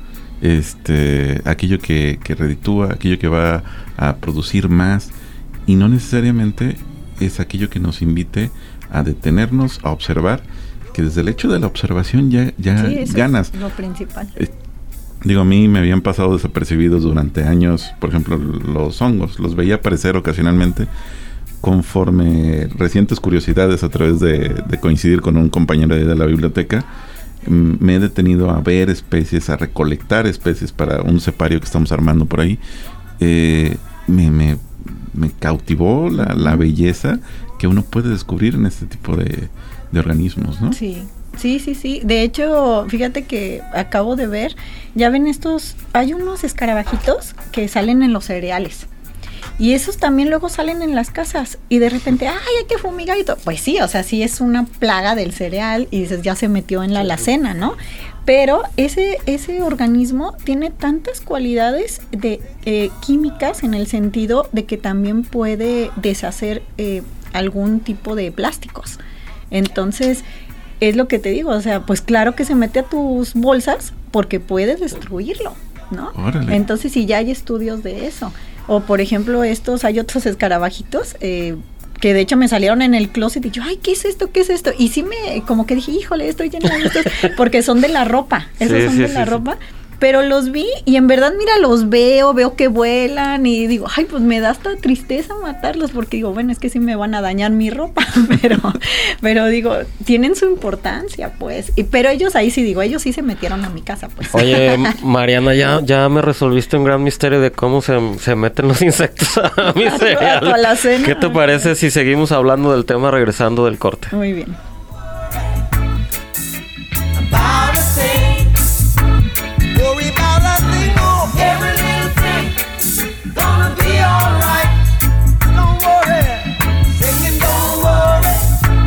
C: este, aquello que, que reditúa, aquello que va a producir más, y no necesariamente es aquello que nos invite a detenernos, a observar, que desde el hecho de la observación ya, ya
D: sí, eso
C: ganas.
D: Es lo principal.
C: Eh, digo, a mí me habían pasado desapercibidos durante años, por ejemplo, los hongos, los veía aparecer ocasionalmente, conforme recientes curiosidades a través de, de coincidir con un compañero de la biblioteca, m- me he detenido a ver especies, a recolectar especies para un cepario que estamos armando por ahí. Eh, me, me, me cautivó la, la belleza que uno puede descubrir en este tipo de, de organismos, ¿no?
D: Sí. Sí, sí, sí. De hecho, fíjate que acabo de ver, ya ven estos, hay unos escarabajitos que salen en los cereales. Y esos también luego salen en las casas y de repente, ¡ay, hay que fumigar y todo! Pues sí, o sea, sí es una plaga del cereal y dices, ya se metió en la alacena, ¿no? Pero ese, ese organismo tiene tantas cualidades de eh, químicas en el sentido de que también puede deshacer eh, algún tipo de plásticos. Entonces, es lo que te digo, o sea, pues claro que se mete a tus bolsas porque puedes destruirlo, ¿no?
C: Órale.
D: Entonces, sí, ya hay estudios de eso. O por ejemplo estos, hay otros escarabajitos eh, que de hecho me salieron en el closet y yo, ay, ¿qué es esto? ¿Qué es esto? Y sí me, como que dije, híjole, estoy llena de estos, porque son de la ropa, esos
B: sí,
D: son
B: sí,
D: de
B: sí,
D: la
B: sí.
D: ropa. Pero los vi y en verdad, mira, los veo, veo que vuelan y digo, ay, pues me da hasta tristeza matarlos porque digo, bueno, es que sí me van a dañar mi ropa, pero pero digo, tienen su importancia, pues. Y, pero ellos ahí sí digo, ellos sí se metieron a mi casa, pues.
B: Oye, Mariana, ya, ya me resolviste un gran misterio de cómo se, se meten los insectos a mi
D: A tu-
B: cereal.
D: a tu alacena.
B: ¿Qué te parece si seguimos hablando del tema regresando del corte?
D: Muy bien.
E: About a thing. Worry about a thing, oh, every little thing. Gonna be alright. Don't worry. Singing, don't worry.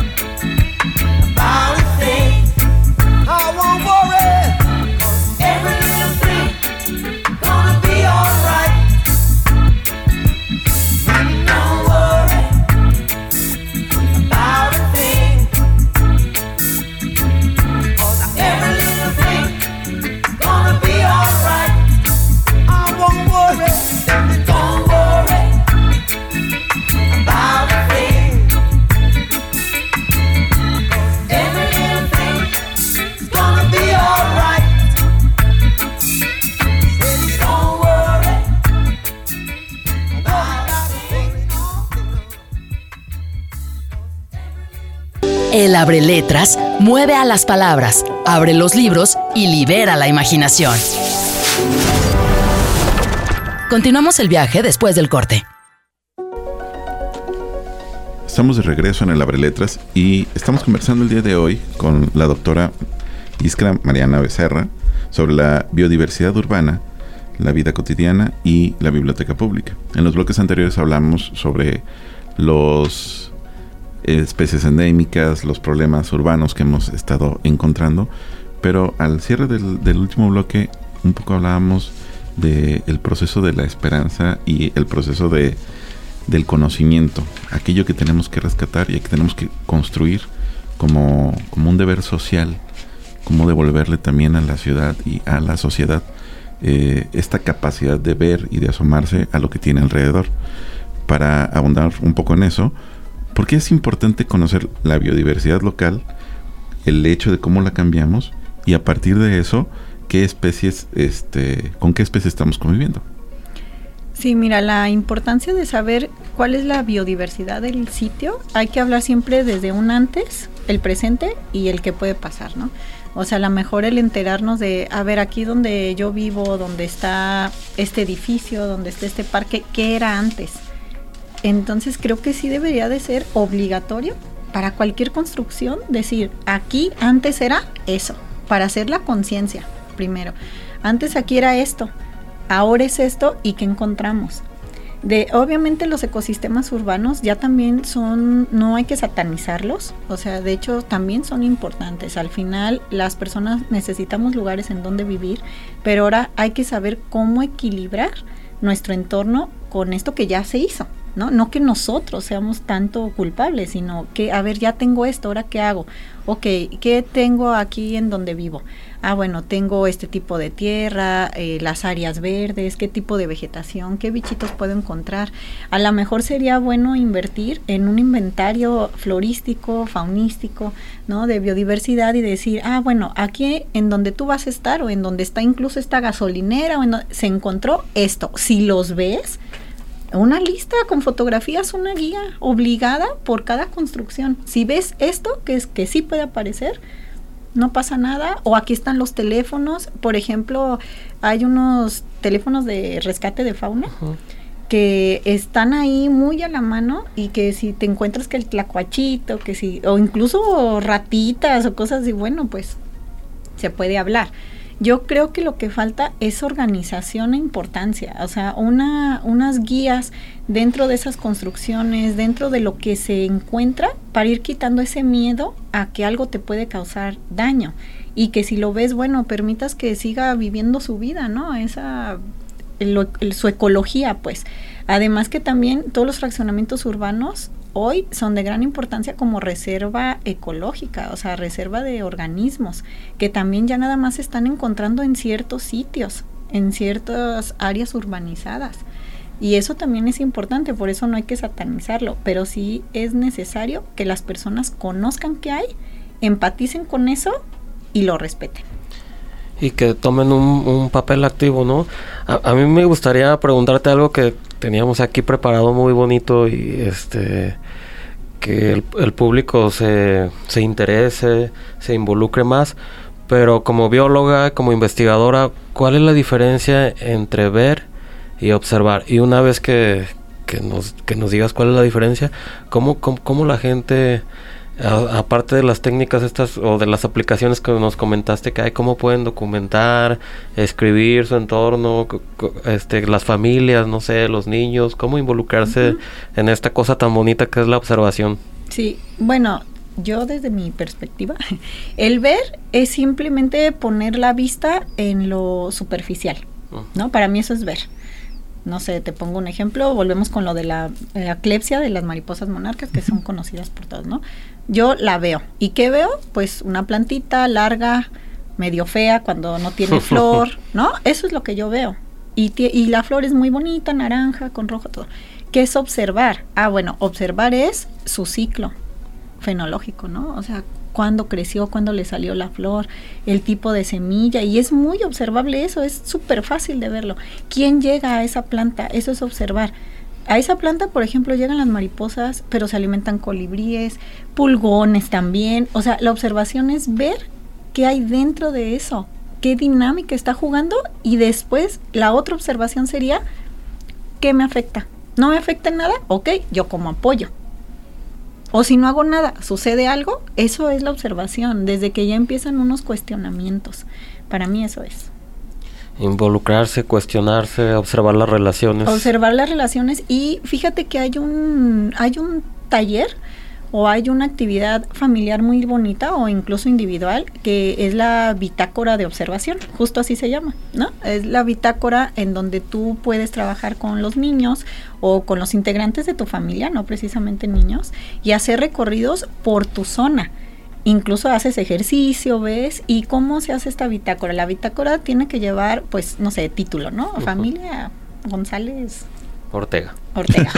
E: About a thing. I won't worry. 'Cause every little thing. Gonna be alright. Don't worry. About a thing. 'Cause every little thing gonna be alright. I won't worry, don't worry about a thing. 'Cause every little thing gonna be alright. Say, don't worry about a thing.
A: El Abre Letras mueve a las palabras, abre los libros y libera la imaginación. Continuamos el viaje después del corte.
C: Estamos de regreso en el Abre Letras y estamos conversando el día de hoy con la doctora Iskra Mariana Becerra sobre la biodiversidad urbana, la vida cotidiana y la biblioteca pública. En los bloques anteriores hablamos sobre los especies endémicas, los problemas urbanos que hemos estado encontrando, pero al cierre del, del último bloque un poco hablábamos del proceso de la esperanza y el proceso de, del conocimiento, aquello que tenemos que rescatar y que tenemos que construir como, como un deber social, como devolverle también a la ciudad y a la sociedad eh, esta capacidad de ver y de asomarse a lo que tiene alrededor. Para abundar un poco en eso, ¿por qué es importante conocer la biodiversidad local, el hecho de cómo la cambiamos y a partir de eso, qué especies, este, con qué especies estamos conviviendo?
D: Sí, mira, la importancia de saber cuál es la biodiversidad del sitio, hay que hablar siempre desde un antes, el presente y el que puede pasar, ¿no? O sea, a lo mejor el enterarnos de, a ver, aquí donde yo vivo, donde está este edificio, donde está este parque, ¿qué era antes? Entonces creo que sí debería de ser obligatorio para cualquier construcción decir, aquí antes era eso, para hacer la conciencia primero. Antes aquí era esto, ahora es esto y ¿qué encontramos? De, obviamente los ecosistemas urbanos ya también son, no hay que satanizarlos, o sea, de hecho también son importantes. Al final las personas necesitamos lugares en donde vivir, pero ahora hay que saber cómo equilibrar nuestro entorno con esto que ya se hizo, ¿no? No que nosotros seamos tanto culpables, sino que, a ver, ya tengo esto, ¿ahora qué hago? Ok, ¿qué tengo aquí en donde vivo? Ah, bueno, tengo este tipo de tierra, eh, las áreas verdes, qué tipo de vegetación, qué bichitos puedo encontrar. A lo mejor sería bueno invertir en un inventario florístico, faunístico, ¿no? De biodiversidad y decir, ah, bueno, aquí en donde tú vas a estar o en donde está incluso esta gasolinera o en donde se encontró esto. Si los ves, una lista con fotografías, una guía obligada por cada construcción. Si ves esto, que es que sí puede aparecer, no pasa nada. O aquí están los teléfonos, por ejemplo, hay unos teléfonos de rescate de fauna uh-huh. que están ahí muy a la mano y que si te encuentras que el tlacuachito, que si, o incluso ratitas o cosas así, bueno, pues se puede hablar. Yo creo que lo que falta es organización e importancia, o sea, una, unas guías dentro de esas construcciones, dentro de lo que se encuentra, para ir quitando ese miedo a que algo te puede causar daño y que si lo ves, bueno, permitas que siga viviendo su vida, ¿no? Esa, el, el, su ecología, pues. Además que también todos los fraccionamientos urbanos hoy son de gran importancia como reserva ecológica, o sea, reserva de organismos, que también ya nada más se están encontrando en ciertos sitios, en ciertas áreas urbanizadas. Y eso también es importante, por eso no hay que satanizarlo, pero sí es necesario que las personas conozcan qué hay, empaticen con eso y lo respeten.
B: Y que tomen un, un papel activo, ¿no? A, a mí me gustaría preguntarte algo que teníamos aquí preparado muy bonito y este que el, el público se, se interese, se involucre más, pero como bióloga, como investigadora, ¿cuál es la diferencia entre ver y observar? Y una vez que, que, nos, que nos digas cuál es la diferencia, ¿cómo, cómo, cómo la gente... A, aparte de las técnicas estas o de las aplicaciones que nos comentaste que hay, cómo pueden documentar, escribir su entorno, c- c- este, las familias, no sé, los niños, cómo involucrarse uh-huh. en esta cosa tan bonita que es la observación?
D: Sí, bueno, yo desde mi perspectiva, el ver es simplemente poner la vista en lo superficial, uh-huh. ¿no? Para mí eso es ver. No sé, te pongo un ejemplo, volvemos con lo de la eh, eclepsia de las mariposas monarcas, que son conocidas por todos, ¿no? Yo la veo. ¿Y qué veo? Pues una plantita larga, medio fea, cuando no tiene flor, ¿no? Eso es lo que yo veo. Y, t- y la flor es muy bonita, naranja, con rojo, todo. ¿Qué es observar? Ah, bueno, observar es su ciclo fenológico, ¿no? O sea, cuándo creció, cuándo le salió la flor, el tipo de semilla, y es muy observable eso, es súper fácil de verlo. ¿Quién llega a esa planta? Eso es observar. A esa planta, por ejemplo, llegan las mariposas, pero se alimentan colibríes, pulgones también. O sea, la observación es ver qué hay dentro de eso, qué dinámica está jugando, y después la otra observación sería, ¿qué me afecta? ¿No me afecta en nada? Ok, yo como apoyo. O si no hago nada, sucede algo, eso es la observación, desde que ya empiezan unos cuestionamientos. Para mí eso es.
B: Involucrarse, cuestionarse, observar las relaciones.
D: Observar las relaciones, y fíjate que hay un, hay un taller o hay una actividad familiar muy bonita o incluso individual, que es la bitácora de observación, justo así se llama, ¿no? Es la bitácora en donde tú puedes trabajar con los niños o con los integrantes de tu familia, no precisamente niños, y hacer recorridos por tu zona. Incluso haces ejercicio, ¿ves? ¿Y cómo se hace esta bitácora? La bitácora tiene que llevar, pues, no sé, título, ¿no? Uh-huh. Familia González...
B: Ortega.
D: Ortega.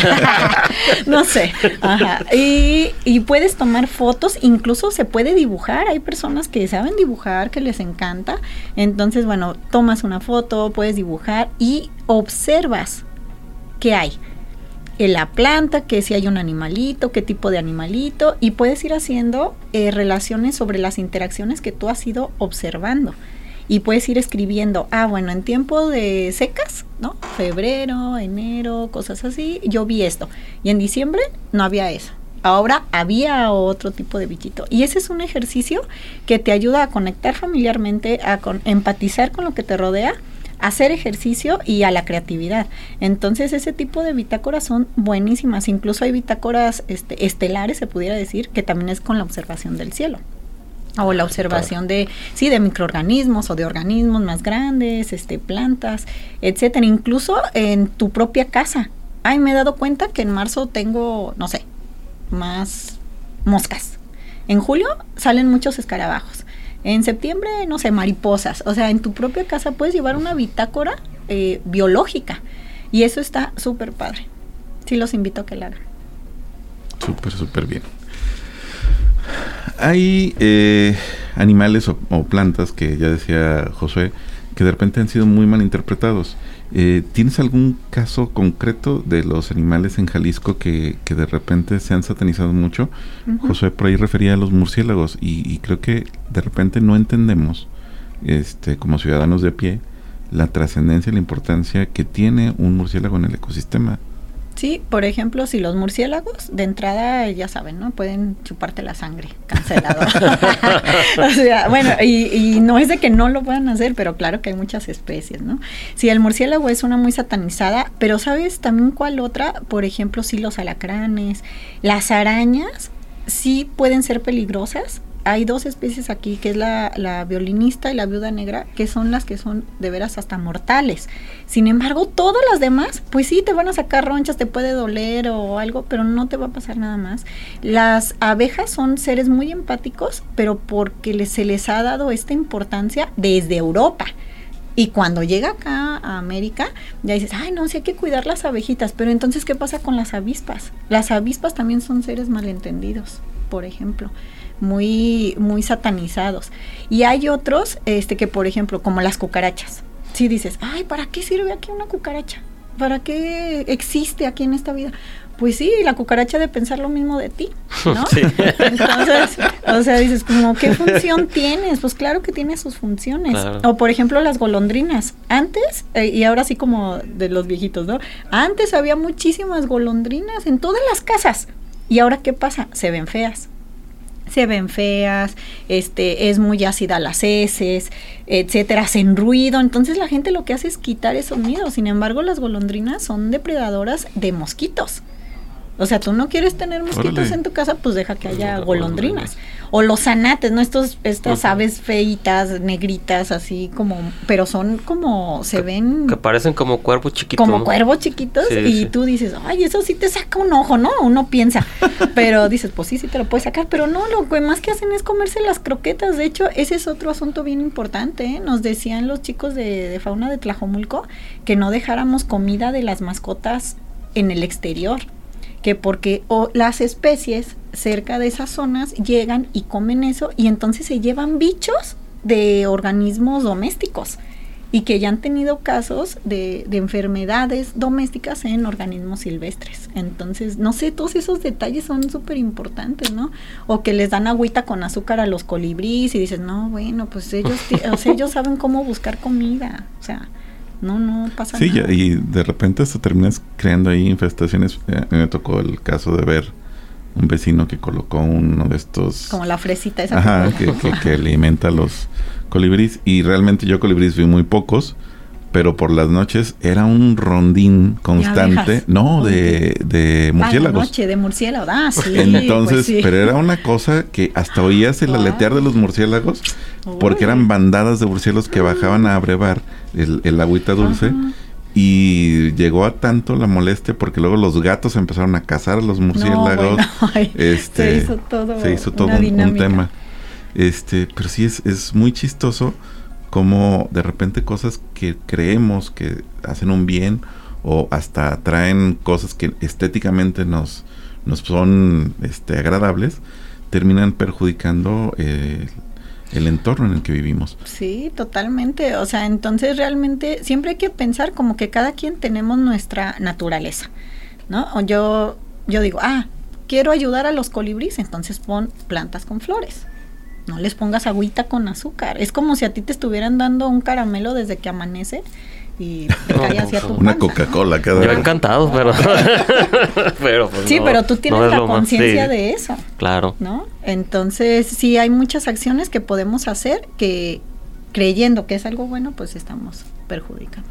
D: No sé. Ajá. Y, y puedes tomar fotos, incluso se puede dibujar. Hay personas que saben dibujar, que les encanta. Entonces, bueno, tomas una foto, puedes dibujar y observas qué hay en la planta, que si hay un animalito, qué tipo de animalito, y puedes ir haciendo eh, relaciones sobre las interacciones que tú has ido observando. Y puedes ir escribiendo, ah, bueno, en tiempo de secas, ¿no? Febrero, enero, cosas así, yo vi esto. Y en diciembre no había eso. Ahora había otro tipo de bichito. Y ese es un ejercicio que te ayuda a conectar familiarmente, a con, empatizar con lo que te rodea, a hacer ejercicio y a la creatividad. Entonces, ese tipo de bitácoras son buenísimas. Incluso hay bitácoras este, estelares, se pudiera decir, que también es con la observación del cielo. O la observación de, sí, de microorganismos o de organismos más grandes, este, plantas, etcétera. Incluso en tu propia casa, ay, me he dado cuenta que en marzo tengo, no sé, más moscas. En julio salen muchos escarabajos. En septiembre, no sé, mariposas. O sea, en tu propia casa puedes llevar una bitácora eh, biológica. Y eso está súper padre. Sí los invito a que la hagan.
C: Súper, súper bien. Hay eh, animales o, o plantas que ya decía Josué, que de repente han sido muy mal interpretados. Eh, ¿Tienes algún caso concreto de los animales en Jalisco que, que de repente se han satanizado mucho? Uh-huh. Josué por ahí refería a los murciélagos y, y creo que de repente no entendemos, este, como ciudadanos de a pie, la trascendencia y la importancia que tiene un murciélago en el ecosistema.
D: Sí, por ejemplo, si los murciélagos, de entrada, ya saben, ¿no? Pueden chuparte la sangre, cancelado. O sea, bueno, y, y no es de que no lo puedan hacer, pero claro que hay muchas especies, ¿no? Sí, el murciélago es una muy satanizada, pero ¿sabes también cuál otra? Por ejemplo, sí, los alacranes, las arañas, sí pueden ser peligrosas. Hay dos especies aquí, que es la, la violinista y la viuda negra, que son las que son de veras hasta mortales. Sin embargo, todas las demás, pues sí, te van a sacar ronchas, te puede doler o algo, pero no te va a pasar nada más. Las abejas son seres muy empáticos, pero porque les, se les ha dado esta importancia desde Europa. Y cuando llega acá a América, ya dices, ay, no, sí hay que cuidar las abejitas. Pero entonces, ¿qué pasa con las avispas? Las avispas también son seres malentendidos, por ejemplo. muy muy satanizados. Y hay otros este que, por ejemplo, como las cucarachas. Si dices, ay, ¿para qué sirve aquí una cucaracha? ¿Para qué existe aquí en esta vida? Pues sí, la cucaracha debe pensar lo mismo de ti, ¿no? Sí. Entonces, o sea, dices, como, ¿qué función tienes? Pues claro que tiene sus funciones. Claro. O, por ejemplo, las golondrinas. Antes, eh, y ahora sí como de los viejitos, ¿no? Antes había muchísimas golondrinas en todas las casas. ¿Y ahora qué pasa? Se ven feas. Se ven feas, este, es muy ácida las heces, etcétera, hacen ruido. Entonces la gente lo que hace es quitar esos nidos. Sin embargo, las golondrinas son depredadoras de mosquitos. O sea, tú no quieres tener mosquitos Órale. en tu casa, pues deja que haya golondrinas. O los zanates, ¿no? Estos, estas aves feitas, negritas, así como, pero son como, se
B: que,
D: ven...
B: Que parecen como cuervos chiquitos.
D: Como ¿no? cuervos chiquitos, sí, y sí. tú dices, ay, eso sí te saca un ojo, ¿no? Uno piensa, pero dices, pues sí, sí te lo puedes sacar, pero no, lo que más que hacen es comerse las croquetas. De hecho, ese es otro asunto bien importante, ¿eh? Nos decían los chicos de, de fauna de Tlajomulco que no dejáramos comida de las mascotas en el exterior, que porque o las especies cerca de esas zonas llegan y comen eso y entonces se llevan bichos de organismos domésticos y que ya han tenido casos de, de enfermedades domésticas en organismos silvestres. Entonces, no sé, todos esos detalles son súper importantes, ¿no? O que les dan agüita con azúcar a los colibríes y dices, no, bueno, pues ellos, o sea, ellos saben cómo buscar comida, o sea... No, no pasa
C: sí,
D: nada.
C: Sí, y de repente hasta terminas creando ahí infestaciones. A mí me tocó el caso de ver un vecino que colocó uno de estos...
D: Como la fresita esa.
C: Ajá, que, que, que alimenta a los colibríes. Y realmente yo colibríes vi muy pocos, pero por las noches era un rondín constante. No, de, de murciélagos.
D: Ah, noche, de murciélagos. Ah, sí.
C: Entonces,
D: pues sí.
C: pero era una cosa que hasta oías el wow. aletear de los murciélagos, porque eran bandadas de murciélagos que bajaban a abrevar el, el agüita dulce. Ajá. Y llegó a tanto la molestia porque luego los gatos empezaron a cazar a los murciélagos. No, bueno, ay,
D: este, se hizo todo,
C: se hizo todo un, un tema. Este, pero sí es, es muy chistoso como de repente cosas que creemos que hacen un bien o hasta traen cosas que estéticamente nos, nos son este, agradables, terminan perjudicando eh, el entorno en el que vivimos.
D: Sí, totalmente. O sea, entonces realmente siempre hay que pensar como que cada quien tenemos nuestra naturaleza, ¿no? O yo, yo digo, ah, quiero ayudar a los colibríes, entonces pon plantas con flores. No les pongas agüita con azúcar. Es como si a ti te estuvieran dando un caramelo desde que amanece y te cae no, hacia tu
C: una
D: panza,
C: Coca-Cola
D: ¿no?
C: cada
B: Yo encantado, pero... pero pues
D: sí,
B: no,
D: pero tú tienes
B: no
D: la conciencia
B: sí,
D: de eso.
B: Claro.
D: ¿No? Entonces, sí hay muchas acciones que podemos hacer que creyendo que es algo bueno, pues estamos perjudicando.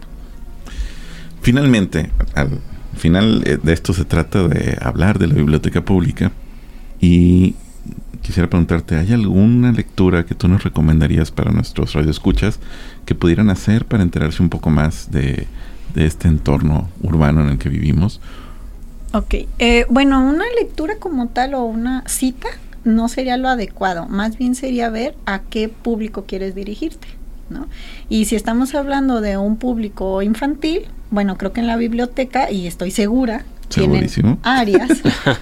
C: Finalmente, al final de esto se trata de hablar de la biblioteca pública y... Quisiera preguntarte, ¿hay alguna lectura que tú nos recomendarías para nuestros radioescuchas que pudieran hacer para enterarse un poco más de, de este entorno urbano en el que vivimos.
D: Ok, eh, bueno, una lectura como tal o una cita no sería lo adecuado, más bien sería ver a qué público quieres dirigirte, ¿no? Y si estamos hablando de un público infantil, bueno, creo que en la biblioteca, y estoy segura,
C: Segurísimo.
D: tienen áreas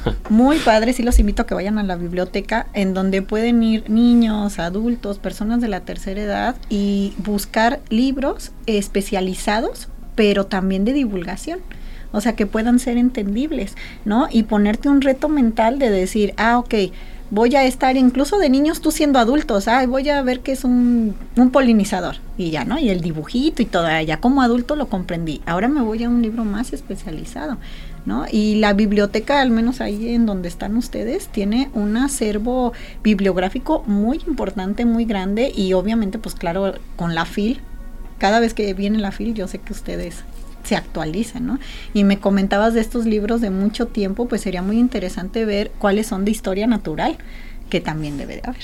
D: muy padres, y los invito a que vayan a la biblioteca, en donde pueden ir niños, adultos, personas de la tercera edad, y buscar libros especializados, pero también de divulgación. O sea, que puedan ser entendibles, ¿no? Y ponerte un reto mental de decir, ah, ok, voy a estar, incluso de niños, tú siendo adultos, ah, voy a ver qué es un, un polinizador, y ya, ¿no? Y el dibujito y todo, ya como adulto lo comprendí. Ahora me voy a un libro más especializado, ¿no? Y la biblioteca, al menos ahí en donde están ustedes, tiene un acervo bibliográfico muy importante, muy grande, y obviamente, pues claro, con la F I L, cada vez que viene la F I L, yo sé que ustedes se actualizan, ¿no? Y me comentabas de estos libros de mucho tiempo, pues sería muy interesante ver cuáles son de historia natural, que también debe de haber.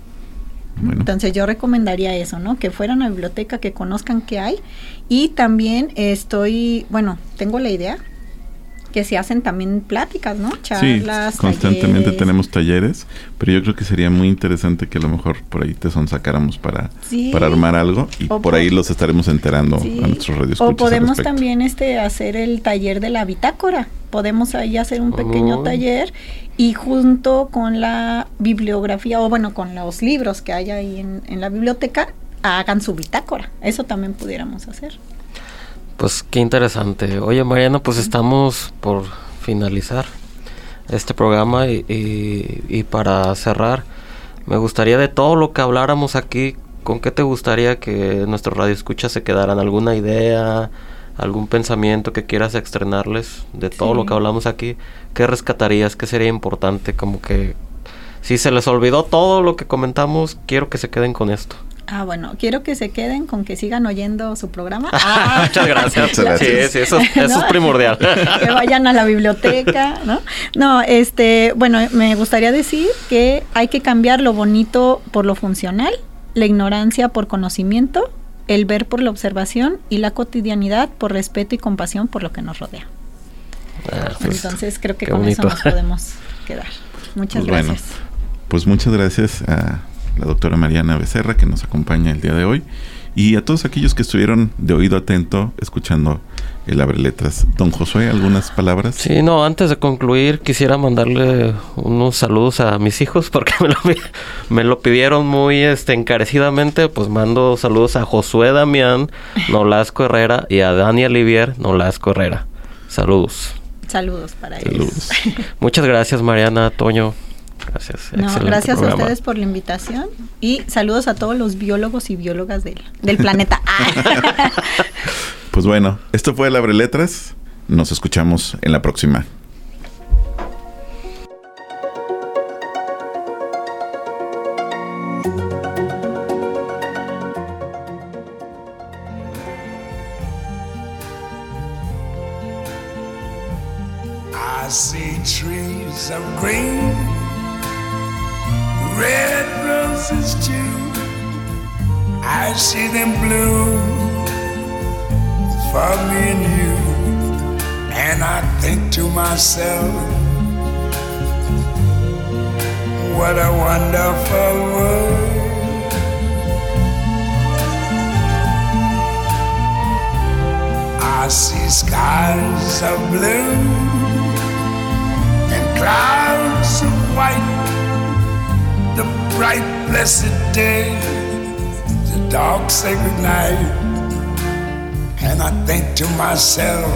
D: Bueno. Entonces yo recomendaría eso, ¿no? Que fueran a la biblioteca, que conozcan qué hay, y también estoy, bueno, tengo la idea que se hacen también pláticas, ¿no? Charlas,
C: sí, constantemente
D: talleres.
C: Tenemos talleres, pero yo creo que sería muy interesante que a lo mejor por ahí te sonsacáramos para, sí. para armar algo, y o por, por ahí los estaremos enterando sí. a nuestros radioescuchas.
D: O podemos también este hacer el taller de la bitácora. Podemos ahí hacer un pequeño oh. taller, y junto con la bibliografía, o bueno, con los libros que hay ahí en, en la biblioteca, hagan su bitácora. Eso también pudiéramos hacer.
B: Pues qué interesante. Oye, Mariana, pues estamos por finalizar este programa, y, y, y para cerrar, me gustaría, de todo lo que habláramos aquí, ¿con qué te gustaría que nuestros radioescuchas se quedaran? ¿Alguna idea, algún pensamiento que quieras externarles de todo sí. lo que hablamos aquí? ¿Qué rescatarías? ¿Qué sería importante? Como que si se les olvidó todo lo que comentamos, quiero que se queden con esto.
D: Ah, bueno, quiero que se queden con que sigan oyendo su programa.
B: Ah, muchas gracias.
C: La,
B: sí, sí, eso, eso ¿no? es primordial.
D: Que vayan a la biblioteca, ¿no? No, este, bueno, me gustaría decir que hay que cambiar lo bonito por lo funcional, la ignorancia por conocimiento, el ver por la observación, y la cotidianidad por respeto y compasión por lo que nos rodea. Ah, pues, entonces creo que con bonito. Eso nos podemos quedar. Muchas
C: pues
D: gracias.
C: Bueno, pues muchas gracias a la doctora Mariana Becerra, que nos acompaña el día de hoy, y a todos aquellos que estuvieron de oído atento escuchando el Abre Letras. Don Josué, ¿algunas palabras?
B: Sí, no, antes de concluir quisiera mandarle unos saludos a mis hijos, porque me lo, me lo pidieron muy este encarecidamente. Pues mando saludos a Josué Damián Nolasco Herrera y a Dani Olivier Nolasco Herrera. Saludos.
D: Saludos para
C: Saludos.
D: ellos.
B: Muchas gracias, Mariana, Toño. Gracias.
D: No, gracias programa. A ustedes por la invitación, y saludos a todos los biólogos y biólogas del, del planeta.
C: Pues bueno, esto fue el Abre Letras. Nos escuchamos en la próxima.
E: I see trees of green, red roses too. I see them bloom for me and you. And I think to myself, what a wonderful world. I see skies of blue and clouds of white, the bright blessed day, the dark sacred night. And I think to myself,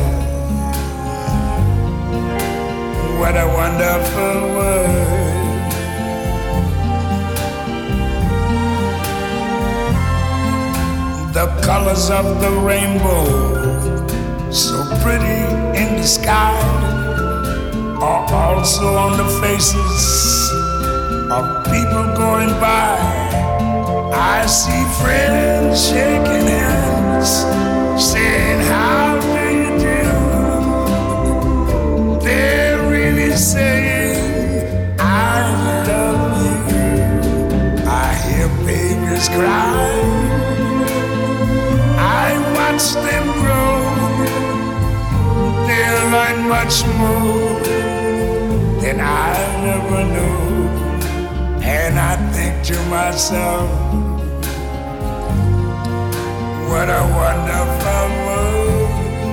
E: what a wonderful world. The colors of the rainbow, so pretty in the sky, are also on the faces of people going by. I see friends shaking hands, saying, how do you do? They're really saying, I love you. I hear babies cry, I watch them grow. much more than I never knew. And I think to myself, what a wonderful world.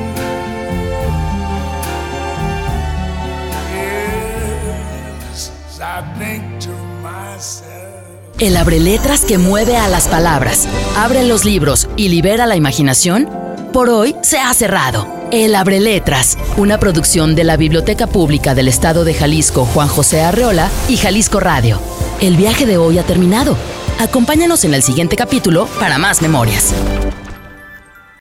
E: Yes, I think to myself.
A: El abreletras que mueve a las palabras, abre los libros y libera la imaginación, por hoy se ha cerrado. El Abreletras, una producción de la Biblioteca Pública del Estado de Jalisco Juan José Arreola y Jalisco Radio. El viaje de hoy ha terminado. Acompáñanos en el siguiente capítulo para más memorias.